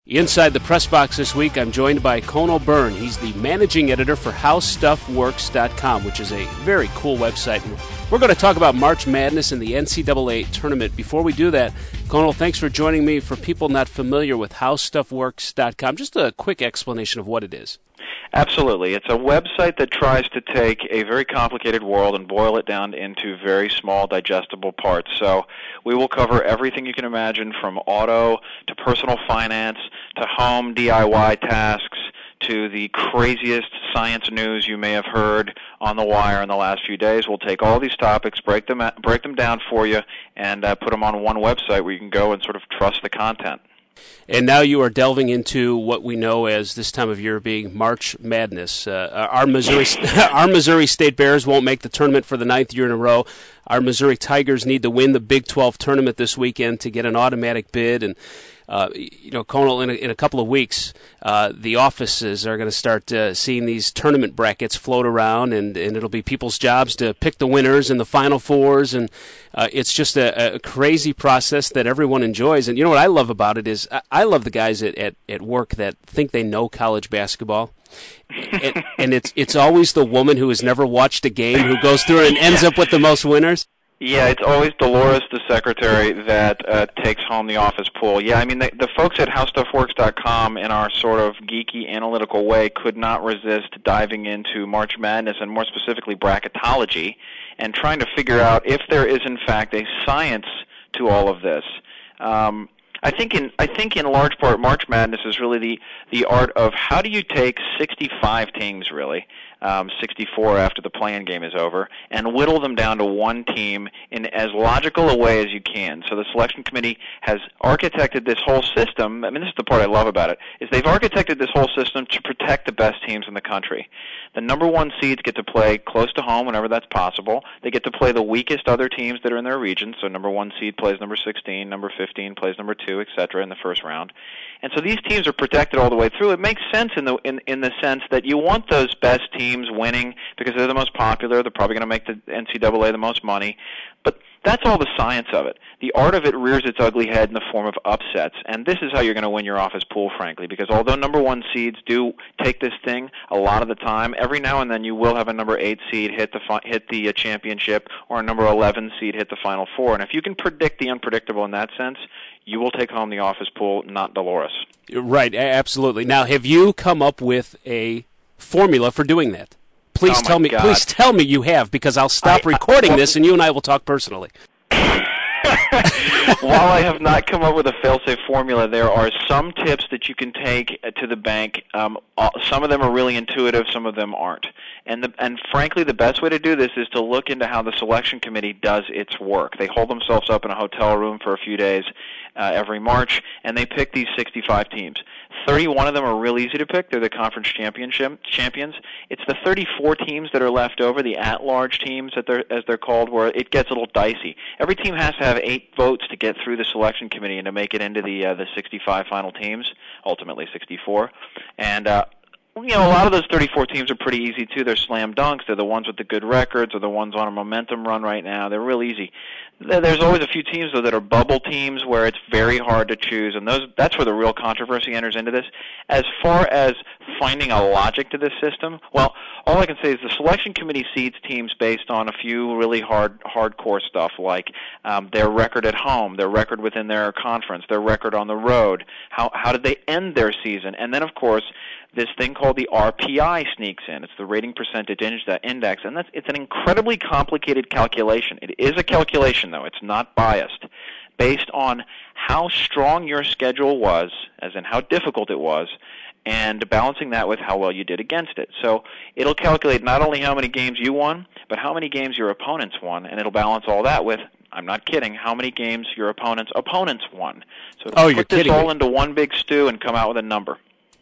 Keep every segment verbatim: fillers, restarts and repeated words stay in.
Inside the press box this week, I'm joined by Conal Byrne. He's the managing editor for how stuff works dot com, which is a very cool website. We're going to talk about March Madness and the N C double A tournament. Before we do that, Conal, thanks for joining me. For people not familiar with how stuff works dot com, just a quick explanation of what it is. Absolutely. It's a website that tries to take a very complicated world and boil it down into very small, digestible parts. So we will cover everything you can imagine, from auto to personal finance to home D I Y tasks to the craziest science news you may have heard on the wire in the last few days. We'll take all these topics, break them break them down for you, and uh, put them on one website where you can go and sort of trust the content. And now you are delving into what we know as this time of year being March Madness. Uh, our Missouri, our Missouri State Bears won't make the tournament for the ninth year in a row. Our Missouri Tigers need to win the Big twelve tournament this weekend to get an automatic bid. And uh, you know, Conal, in a, in a couple of weeks, uh, the offices are going to start uh, seeing these tournament brackets float around, and, and it'll be people's jobs to pick the winners and the Final Fours, and uh, it's just a, a crazy process that everyone enjoys. And you know what I love about it is I, I love the guys at, at, at work that think they know college basketball. and, and it's it's always the woman who has never watched a game who goes through it and ends up with the most winners. Yeah, it's always Dolores, the secretary, that uh, takes home the office pool. Yeah, I mean, the, the folks at how stuff works dot com, in our sort of geeky, analytical way, could not resist diving into March Madness, and more specifically bracketology, and trying to figure out if there is, in fact, a science to all of this. Um, I think in I think in large part, March Madness is really the, the art of how do you take sixty-five teams, really, um, sixty-four after the play-in game is over, and whittle them down to one team in as logical a way as you can. So the selection committee has architected this whole system. I mean, this is the part I love about it, is they've architected this whole system to protect the best teams in the country. The number one seeds get to play close to home whenever that's possible. They get to play the weakest other teams that are in their region. So number one seed plays number sixteen, number fifteen plays number two, et cetera in the first round. And so these teams are protected all the way through. It makes sense in the in, in the sense that you want those best teams winning because they're the most popular. They're probably going to make the N C double A the most money. But that's all the science of it. The art of it rears its ugly head in the form of upsets, and this is how you're going to win your office pool, frankly, because although number one seeds do take this thing a lot of the time, every now and then you will have a number eight seed hit the fi- hit the uh, championship, or a number eleven seed hit the Final Four. And if you can predict the unpredictable in that sense, you will take home the office pool, not Dolores. Right, absolutely. Now, have you come up with a formula for doing that? Please oh tell me. God. Please tell me you have, because I'll stop I, recording I, well, this, and you and I will talk personally. While I have not come up with a fail-safe formula, there are some tips that you can take to the bank. Um, some of them are really intuitive, some of them aren't. And the, and frankly, the best way to do this is to look into how the selection committee does its work. They hold themselves up in a hotel room for a few days uh, every March, and they pick these sixty-five teams. thirty-one of them are real easy to pick. They're the conference championship champions. It's the thirty-four teams that are left over, the at-large teams, that they're, as they're called, where it gets a little dicey. Every team has to have eight votes to get through the selection committee and to make it into the uh, the sixty-five final teams, ultimately sixty-four. And uh, you know, a lot of those thirty-four teams are pretty easy too. They're slam dunks. They're the ones with the good records, or the ones on a momentum run right now. They're real easy. There's always a few teams though that are bubble teams where it's very hard to choose, and those that's where the real controversy enters into this. As far as finding a logic to this system, well, all I can say is the selection committee seeds teams based on a few really hard, hardcore stuff like um, their record at home, their record within their conference, their record on the road, how how did they end their season, and then of course this thing called the R P I sneaks in. It's the rating percentage index, and that's it's an incredibly complicated calculation. It is a calculation, though. It's not biased, based on how strong your schedule was, as in how difficult it was, and balancing that with how well you did against it. So it'll calculate not only how many games you won, but how many games your opponents won, and it'll balance all that with, I'm not kidding, how many games your opponents' opponents won. So it'll oh, put you're this kidding all me. into one big stew and come out with a number.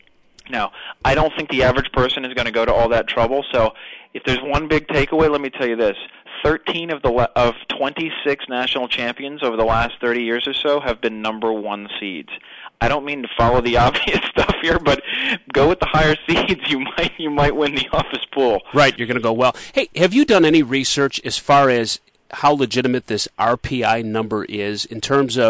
Now, I don't think the average person is going to go to all that trouble, so if there's one big takeaway, let me tell you this. thirteen of the of twenty-six national champions over the last thirty years or so have been number one seeds. I don't mean to follow the obvious stuff here, but go with the higher seeds. You might you might win the office pool. Right, you're going to go well. Hey, have you done any research as far as how legitimate this R P I number is in terms of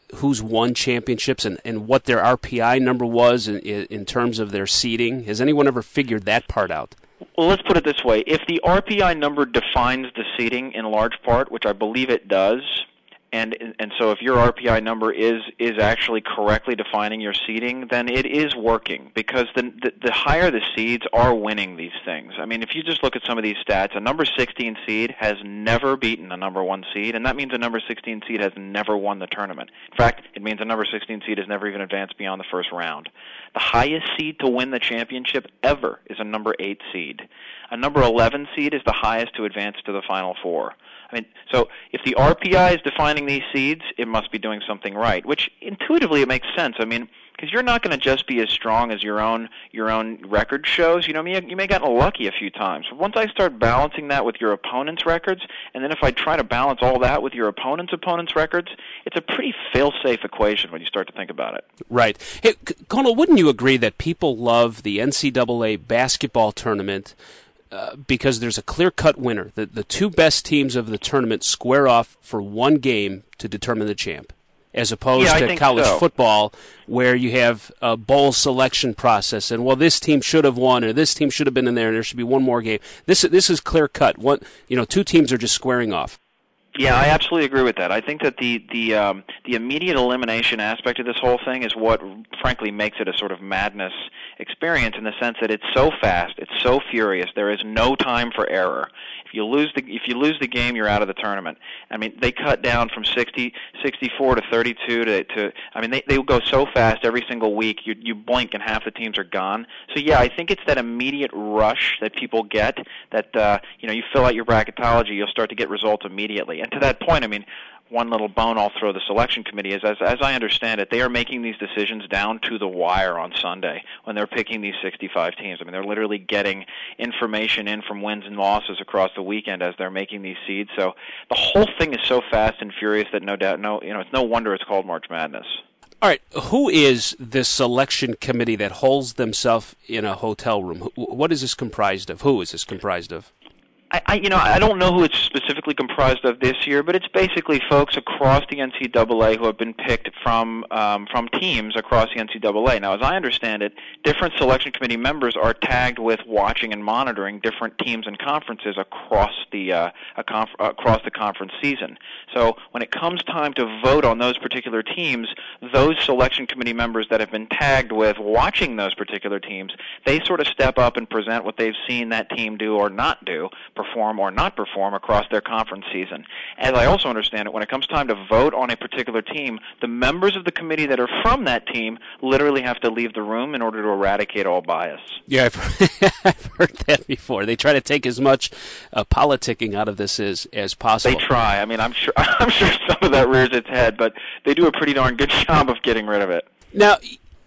who's won championships and, and what their R P I number was in, in terms of their seeding? Has anyone ever figured that part out? Well, let's put it this way. If the R P I number defines the seeding in large part, which I believe it does, and and so if your R P I number is is actually correctly defining your seeding, then it is working, because the, the the higher the seeds are winning these things. I mean, if you just look at some of these stats, a number sixteen seed has never beaten a number one seed, and that means a number sixteen seed has never won the tournament. In fact, it means a number sixteen seed has never even advanced beyond the first round. The highest seed to win the championship ever is a number eight seed. A number eleven seed is the highest to advance to the Final Four. I mean, so if the R P I is defining these seeds, it must be doing something right, which intuitively it makes sense. I mean, because you're not going to just be as strong as your own your own record shows. You know, you may have gotten lucky a few times. But once I start balancing that with your opponent's records, and then if I try to balance all that with your opponent's opponent's records, it's a pretty fail-safe equation when you start to think about it. Right. Hey, Colonel, wouldn't you agree that people love the N C double A basketball tournament Uh, because there's a clear-cut winner? The, the two best teams of the tournament square off for one game to determine the champ, as opposed yeah, to college so. football, where you have a bowl selection process, and, well, this team should have won, or this team should have been in there, and there should be one more game. This this is clear-cut. One, you know, two teams are just squaring off. Yeah, I absolutely agree with that. I think that the the um, the immediate elimination aspect of this whole thing is what, frankly, makes it a sort of madness experience, in the sense that it's so fast, it's so furious. There is no time for error. If you lose the if you lose the game, you're out of the tournament. I mean, they cut down from sixty, sixty-four to thirty-two to, to I mean, they they go so fast every single week. You you blink and half the teams are gone. So yeah, I think it's that immediate rush that people get. That uh, you know, you fill out your bracketology, you'll start to get results immediately. And to that point, I mean, one little bone I'll throw the selection committee is, as, as I understand it, they are making these decisions down to the wire on Sunday when they're picking these sixty-five teams. I mean, they're literally getting information in from wins and losses across the weekend as they're making these seeds. So the whole thing is so fast and furious that no doubt, no, you know, it's no wonder it's called March Madness. All right, who is this selection committee that holds themselves in a hotel room? What is this comprised of? Who is this comprised of? I, I, you know, I don't know who it's specifically comprised of this year, but it's basically folks across the N C double A who have been picked from um, from teams across the N C double A. Now, as I understand it, different selection committee members are tagged with watching and monitoring different teams and conferences across the uh, a conf- across the conference season. So when it comes time to vote on those particular teams, those selection committee members that have been tagged with watching those particular teams, they sort of step up and present what they've seen that team do or not do, perform or not perform across their conference season. As I also understand it, when it comes time to vote on a particular team, the members of the committee that are from that team literally have to leave the room in order to eradicate all bias. Yeah, I've, I've heard that before. They try to take as much uh, politicking out of this as, as possible. They try. I mean, I'm sure I'm sure some of that rears its head, but they do a pretty darn good job of getting rid of it. Now,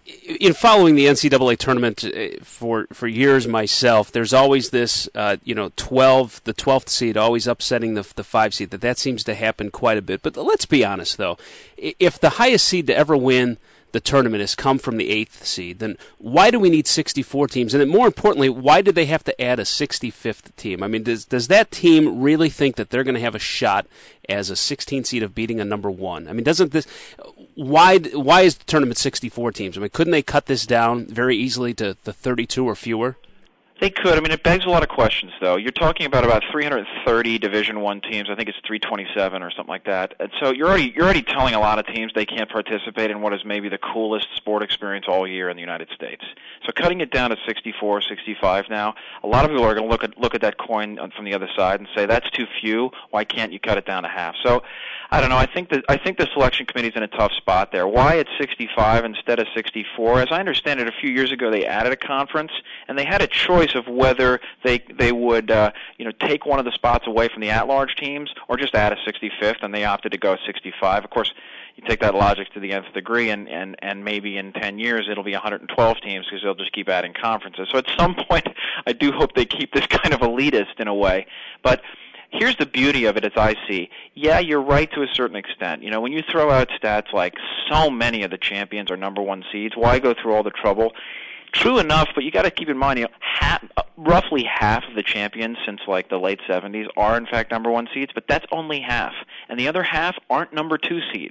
in following the N C double A tournament for for years myself, there's always this, uh, you know, twelve, the twelfth seed always upsetting the the five seed. That that seems to happen quite a bit. But let's be honest, though, if the highest seed to ever win the tournament has come from the eighth seed, then why do we need sixty-four teams? And then more importantly, why did they have to add a sixty-fifth team? I mean, does does that team really think that they're going to have a shot as a sixteen seed of beating a number one? I mean, doesn't this why why is the tournament sixty-four teams? I mean, couldn't they cut this down very easily to the thirty-two or fewer? They could. I mean, it begs a lot of questions, though. You're talking about about three hundred thirty Division One teams. I think it's three twenty-seven or something like that. And so you're already you're already telling a lot of teams they can't participate in what is maybe the coolest sport experience all year in the United States. So cutting it down to sixty-four, sixty-five now, a lot of people are going to look at look at that coin from the other side and say that's too few. Why can't you cut it down to half? So I don't know. I think that I think the selection committee's in a tough spot there. Why it's sixty-five instead of sixty-four? As I understand it, a few years ago they added a conference and they had a choice of whether they they would uh, you know take one of the spots away from the at-large teams or just add a sixty-fifth, and they opted to go sixty-five. Of course, you take that logic to the nth degree, and, and, and maybe in ten years it'll be one hundred twelve teams because they'll just keep adding conferences. So at some point, I do hope they keep this kind of elitist in a way. But here's the beauty of it as I see. Yeah, you're right to a certain extent. You know, when you throw out stats like so many of the champions are number one seeds, why go through all the trouble? True enough, but you got to keep in mind, you know, half, uh, roughly half of the champions since like the late seventies are in fact number one seeds, but that's only half, and the other half aren't number two seeds.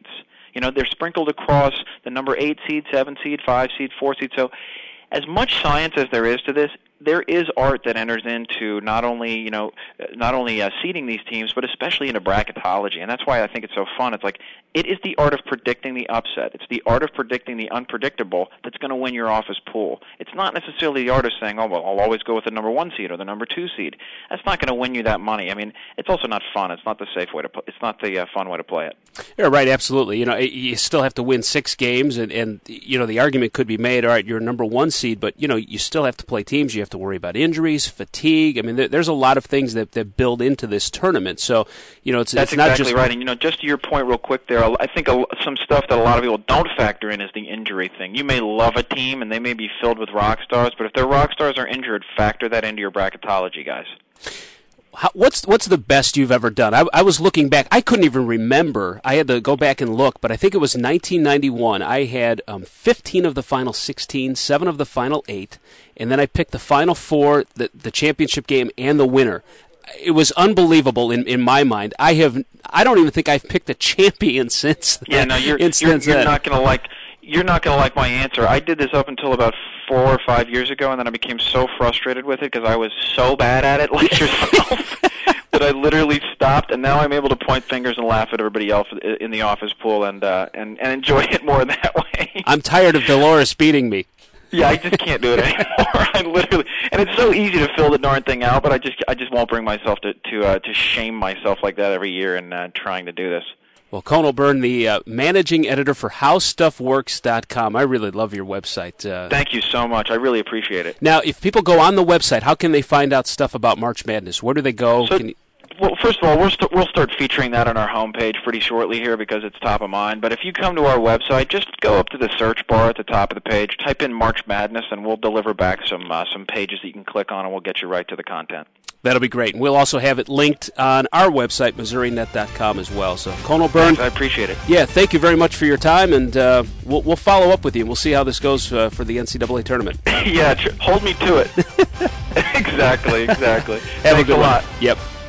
You know, they're sprinkled across the number eight seed, seven seed, five seed, four seed. So as much science as there is to this, there is art that enters into not only, you know, not only uh, seeding these teams, but especially into bracketology. And that's why I think it's so fun. It's like, it is the art of predicting the upset. It's the art of predicting the unpredictable that's going to win your office pool. It's not necessarily the art of saying, oh, well, I'll always go with the number one seed or the number two seed. That's not going to win you that money. I mean, it's also not fun. It's not the safe way to play. It's not the uh, fun way to play it. Yeah, right, absolutely. You know, you still have to win six games, and, and, you know, the argument could be made, all right, you're a number one seed, but, you know, you still have to play teams. You have to worry about injuries, fatigue. I mean, there, there's a lot of things that, that build into this tournament. So, you know, it's, That's it's not exactly just... right. And, you know, just to your point real quick there, I think a, some stuff that a lot of people don't factor in is the injury thing. You may love a team, and they may be filled with rock stars, but if their rock stars are injured, factor that into your bracketology, guys. How, what's what's the best you've ever done? I, I was looking back. I couldn't even remember. I had to go back and look, but I think it was nineteen ninety-one. I had um, fifteen of the final sixteen, seven of the final eight, and then I picked the final four, the, the championship game, and the winner. It was unbelievable in, in my mind. I have I don't even think I've picked a champion since then. Yeah, no, you're you're, you're not going to like you're not going to like my answer. I did this up until about four or five years ago, and then I became so frustrated with it because I was so bad at it, like yourself, that I literally stopped. And now I'm able to point fingers and laugh at everybody else in the office pool and uh, and and enjoy it more that way. I'm tired of Dolores beating me. Yeah, I just can't do it anymore. I literally, and it's so easy to fill the darn thing out, but I just, I just won't bring myself to to uh, to shame myself like that every year in uh, trying to do this. Well, Conal Byrne, the uh, managing editor for How Stuff Works dot com. I really love your website. Uh, Thank you so much. I really appreciate it. Now, if people go on the website, how can they find out stuff about March Madness? Where do they go? So, can you... Well, first of all, we'll, st- we'll start featuring that on our homepage pretty shortly here because it's top of mind. But if you come to our website, just go up to the search bar at the top of the page, type in March Madness, and we'll deliver back some uh, some pages that you can click on, and we'll get you right to the content. That'll be great. And we'll also have it linked on our website, Missouri Net dot com, as well. So, Conal Byrne. Thanks, I appreciate it. Yeah, thank you very much for your time, and uh, we'll, we'll follow up with you. We'll see how this goes uh, for the N C double A tournament. Yeah, tr- hold me to it. Exactly, exactly. Have Thanks a good a lot. one. Yep.